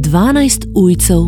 12 ujcev.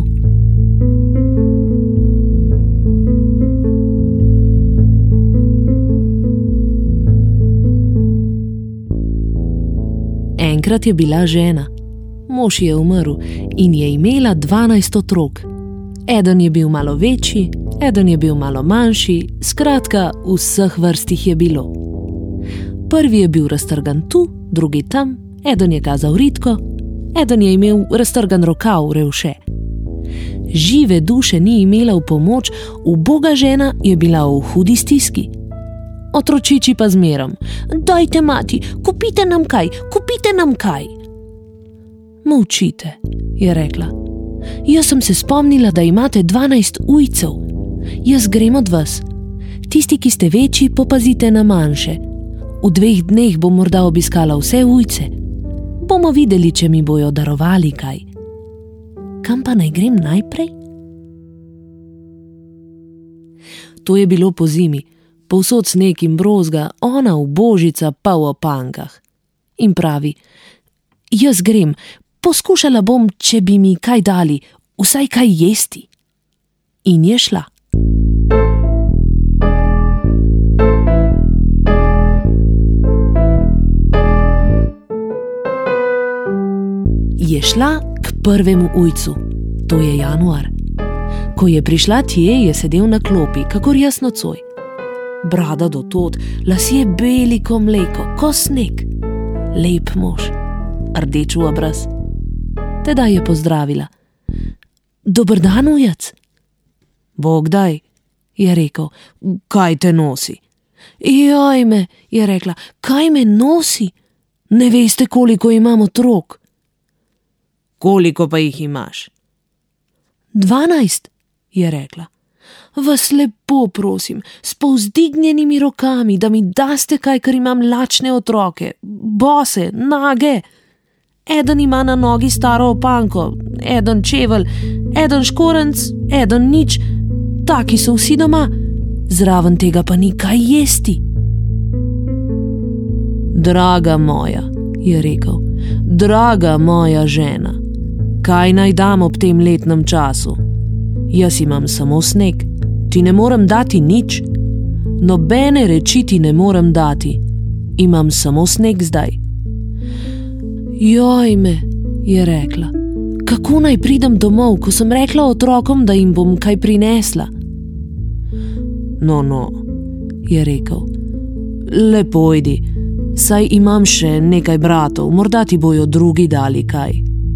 Enkrat je bila žena. Mož je umrl in je imela 12 otrok. Eden je bil malo večji, eden je bil malo manjši, skratka, vseh vrstih je bilo. Prvi je bil raztrgan tu, drugi tam, eden je kazal ritko, eden je imel raztrgan rokav, revše. Žive duše ni imela v pomoč, uboga žena je bila v hudi stiski. Otročiči pa zmerom: "Dajte, mati, kupite nam kaj. Molčite, je rekla. Jaz sem se spomnila, da imate 12 ujcev. Jaz grem od vas. Tisti, ki ste večji, popazite na manjše. V 2 dneh bom morda obiskala vse ujce. Bomo videli, če mi bojo darovali kaj. Kam pa naj grem najprej?" To je bilo po zimi, povsod sneg in brozga, ona ubožica pa v opankah. In pravi: "Jaz grem, poskušala bom, če bi mi kaj dali, vsaj kaj jesti." In je šla. Je šla k prvemu ujcu, to je januar. Ko je prišla tje, je sedel na klopi, kakor jaz nocoj. Brada do tod, lasje beli ko mleko, ko sneg. Lep mož, rdeč v obraz. Tedaj je pozdravila: "Dober dan, ujec." "Bog daj," je rekel, "kaj te nosi?" "Joj me," je rekla, "kaj me nosi? Ne veste, koliko imam otrok." "Koliko pa jih imaš?" 12, je rekla. "Vas lepo prosim, s povzdignjenimi rokami, da mi daste kaj, ker imam lačne otroke, bose, nage. Eden ima na nogi staro opanko, eden čevelj, eden škorenc, eden nič. Taki so vsi doma, zraven tega pa ni kaj jesti." "Draga moja," je rekel, "draga moja žena, kaj naj dam ob tem letnem času? Jaz imam samo sneg, ti ne morem dati nič. Nobene reči ti ne morem dati, imam samo sneg zdaj." "Joj me," je rekla, "kako naj pridem domov, ko sem rekla otrokom, da jim bom kaj prinesla?" No, je rekel, "lepo idi, saj imam še nekaj bratov, morda ti bojo drugi dali kaj."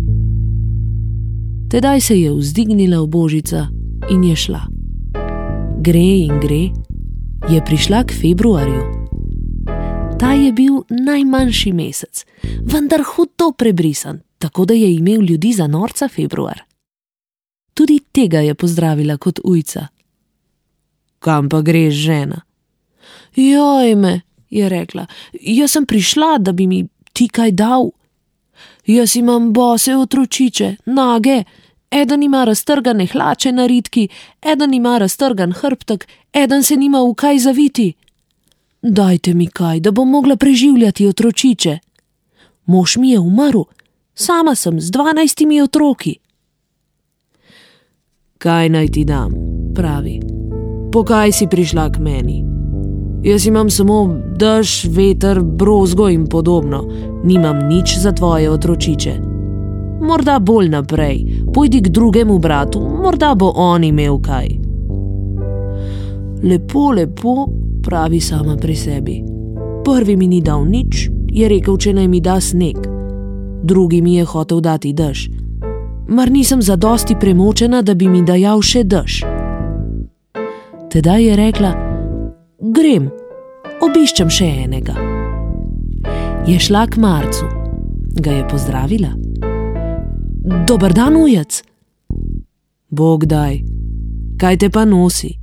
Tedaj se je vzdignila ubožica in je šla. Gre in gre, je prišla k februarju. Ta je bil najmanjši mesec, vendar hudo prebrisan, tako da je imel ljudi za norca februar. Tudi tega je pozdravila kot ujca. "Kam pa greš, žena?" "Joj me," je rekla, "jaz sem prišla, da bi mi ti kaj dal. Jaz imam bose otročiče, nage, eden ima raztrgane hlače na ritki, eden ima raztrgan hrbtek, eden se nima v kaj zaviti. Dajte mi kaj, da bom mogla preživljati otročiče. Mož mi je umrl, sama sem z 12 otroki." "Kaj naj ti dam?" pravi. "Pokaj si prišla k meni? Jaz imam samo dež, veter, brozgo in podobno, nimam nič za tvoje otročiče. Morda bolj naprej, pojdi k drugemu bratu, morda bo on imel kaj." Lepo, pravi sama pri sebi. "Prvi mi ni dal nič, je rekel, če naj mi da sneg. Drugi mi je hotel dati dež. Mar nisem zadosti premočena, da bi mi dajal še dež?" Tedaj je rekla: "Grem, obiščem še enega." Je šla k marcu, ga je pozdravila. "Dober dan, ujec." "Bog daj, kaj te pa nosi?"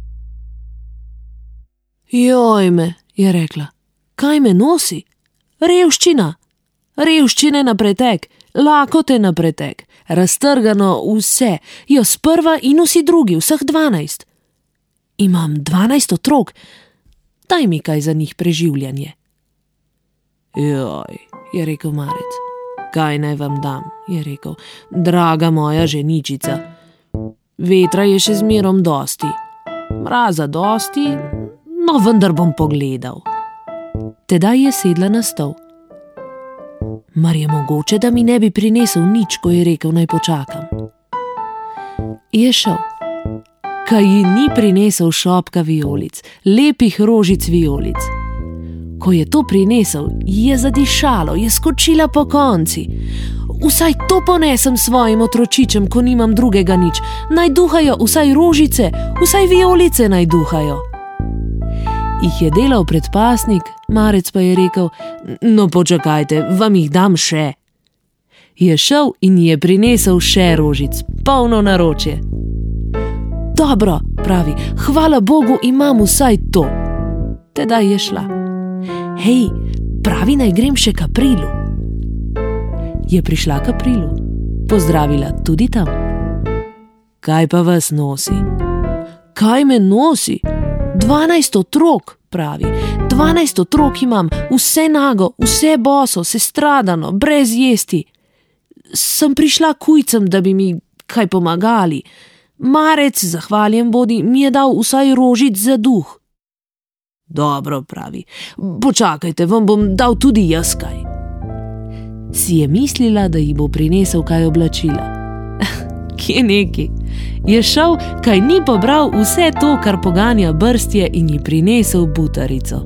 "Joj me," je rekla, "kaj me nosi? Revščina. Revščine na pretek, lakote na pretek, raztrgano vse, jaz prva in vsi drugi, vseh 12. Imam 12 otrok, daj mi kaj za njih preživljanje." "Joj," je rekel marec, Kaj naj vam dam, je rekel, draga moja ženičica. Vetra je še zmerom dosti, mraza dosti, no vendar bom pogledal. Tedaj je sedla na stol. Mar je mogoče, da mi ne bi prinesel nič, ko je rekel, naj počakam. Je šel. Kaj ji ni prinesel šopka vijolic, lepih rožic vijolic. Ko je to prinesel, je zadišalo, je skočila po konci. Vsaj to ponesem svojim otročičem, ko nimam drugega nič. Naj duhajo vsaj rožice, vsaj vijolice naj duhajo. Jih je delal predpasnik, Marec pa je rekel, no počakajte, vam jih dam še. Je šel in je prinesel še rožic, polno naročje. Dobro, pravi, hvala Bogu, imam vsaj to. Tedaj je šla. Hej, pravi, naj grem še k Aprilu. Je prišla k Aprilu, pozdravila tudi tam. Kaj pa vas nosi? Kaj me nosi? 12 otrok, pravi. 12 otrok imam, vse nago, vse boso, sestradano, brez jesti. Sem prišla kujcem, da bi mi kaj pomagali. Marec, zahvaljen bodi, mi je dal vsaj rožic za duh. Dobro, pravi, počakajte, vam bom dal tudi jaz kaj. Si je mislila, da ji bo prinesel kaj oblačila. Kje neki? Je šel, kaj ni pobral vse to, kar poganja brstje, in ji prinesel butarico.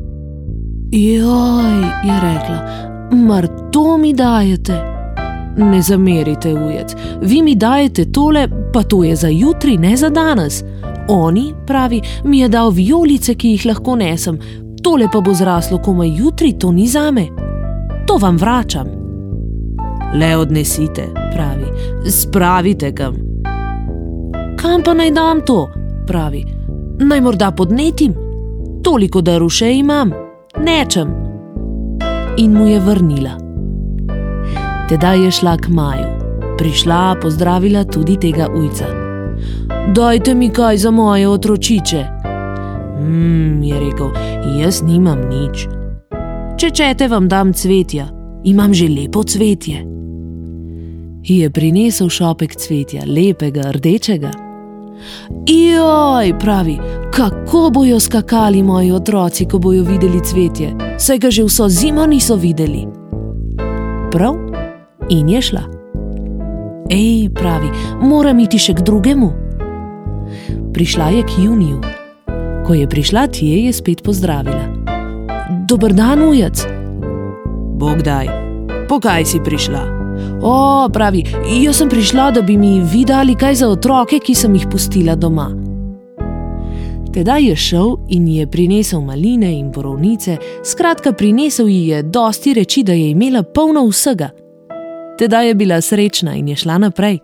Joj, je rekla, mar to mi dajete? Ne zamerite, ujec, vi mi dajete tole, pa to je za jutri, ne za danes. Oni, pravi, mi je dal vijolice, ki jih lahko nesem, tole pa bo zraslo komaj jutri, to ni zame. To vam vračam. Le odnesite, pravi, spravite kam. Kam pa naj dam to, pravi, naj morda podnetim? Toliko darov še imam, nečem. In mu je vrnila. Tedaj je šla k Maju, prišla, pozdravila tudi tega ujca. Dajte mi kaj za moje otročiče. Je rekel, jaz nimam nič. Če vam dam cvetja, imam že lepo cvetje. Je prinesel šopek cvetja, lepega, rdečega. Joj, pravi, kako bojo skakali moji otroci, ko bojo videli cvetje, saj ga že vso zimo niso videli. Prav? In je šla. Ej, pravi, moram iti še k drugemu. Prišla je k Juniju. Ko je prišla tje, je spet pozdravila. Dober dan, ujec. Bog daj, pokaj si prišla? O, pravi, jaz sem prišla, da bi mi vi dali kaj za otroke, ki sem jih pustila doma. Tedaj je šel in ji je prinesel maline in borovnice, skratka prinesel ji je dosti reči, da je imela polno vsega. Tedaj je bila srečna in je šla naprej.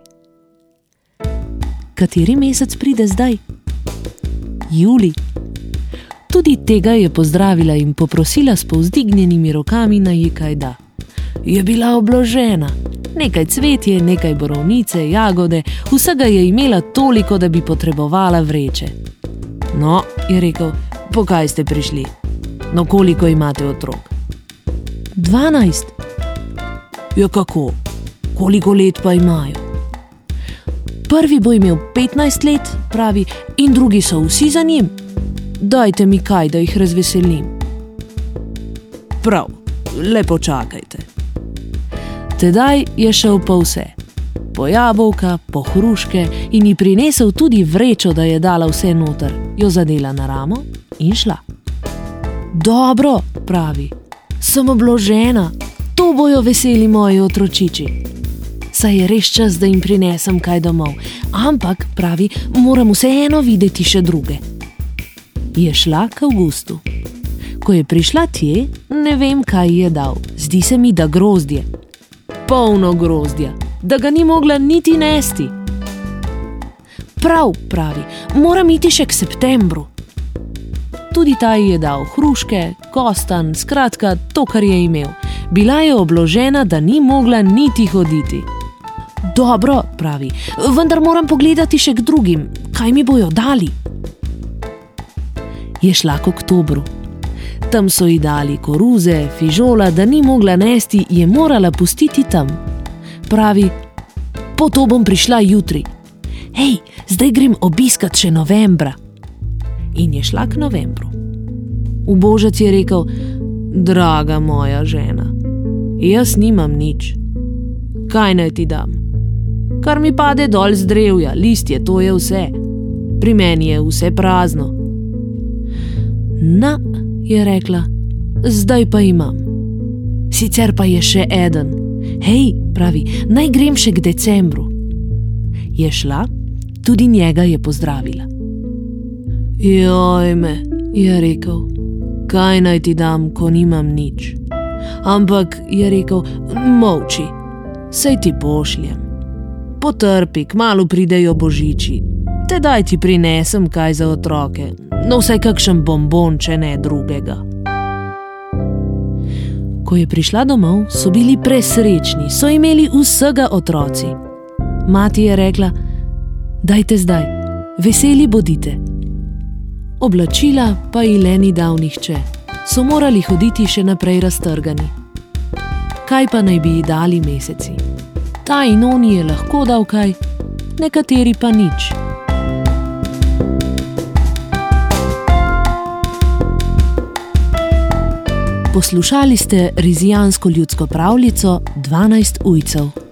Kateri mesec pride zdaj? Julij. Tudi tega je pozdravila in poprosila s povzdignjenimi rokami, naj ji kaj da. Je bila obložena. Nekaj cvetje, nekaj borovnice, jagode, vsega je imela toliko, da bi potrebovala vreče. No, je rekel, pokaj ste prišli? No, koliko imate otrok? 12. Ja, kako? Koliko let pa imajo? Prvi bo imel 15 let, pravi, in drugi so vsi za njim. Dajte mi kaj, da jih razveselim. Prav, le počakajte. Tedaj je šel po vse. Po jabolka, po hruške in ji prinesel tudi vrečo, da je dala vse noter, jo zadela na ramo in šla. Dobro, pravi, sem obložena, to bojo veseli moji otročiči. Saj je res čas, da jim prinesem kaj domov, ampak, pravi, moram vseeno videti še druge. Je šla k Avgustu. Ko je prišla tje, ne vem, kaj je dal, zdi se mi, da grozdje. Polno grozdja, da ga ni mogla niti nesti. Prav, pravi, moram iti še k septembru. Tudi ta ji je dal hruške, kostan, skratka to, kar je imel. Bila je obložena, da ni mogla niti hoditi. Dobro, pravi, vendar moram pogledati še k drugim, kaj mi bojo dali. Je šla k oktobru. Tam so ji dali koruze, fižola, da ni mogla nesti, je morala pustiti tam. Pravi: po to bom prišla jutri. Hej, zdaj grem obiskat še novembra. In je šla k novembru. Ubožec je rekel: draga moja žena, jaz nimam nič. Kaj naj ti dam? Kar mi pade dol z drevja, listje, to je vse. Pri meni je vse prazno. Na, je rekla, zdaj pa imam. Sicer pa je še eden. Hej, pravi, naj grem še k decembru. Je šla, tudi njega je pozdravila. Jojme, je rekel, kaj naj ti dam, ko nimam nič? Ampak, je rekel, molči, sej ti pošljem. Potrpi, kmalu pridejo božiči. Tedaj ti prinesem kaj za otroke, no vsaj kakšen bonbon, če ne drugega. Ko je prišla domov, so bili presrečni, so imeli vsega otroci. Mati je rekla: dajte zdaj, veseli bodite. Oblačila pa ji le ni dal nihče, so morali hoditi še naprej raztrgani. Kaj pa naj bi ji dali meseci? Ta in oni je lahko dal kaj, nekateri pa nič. Poslušali ste rizijansko ljudsko pravljico 12 ujcev.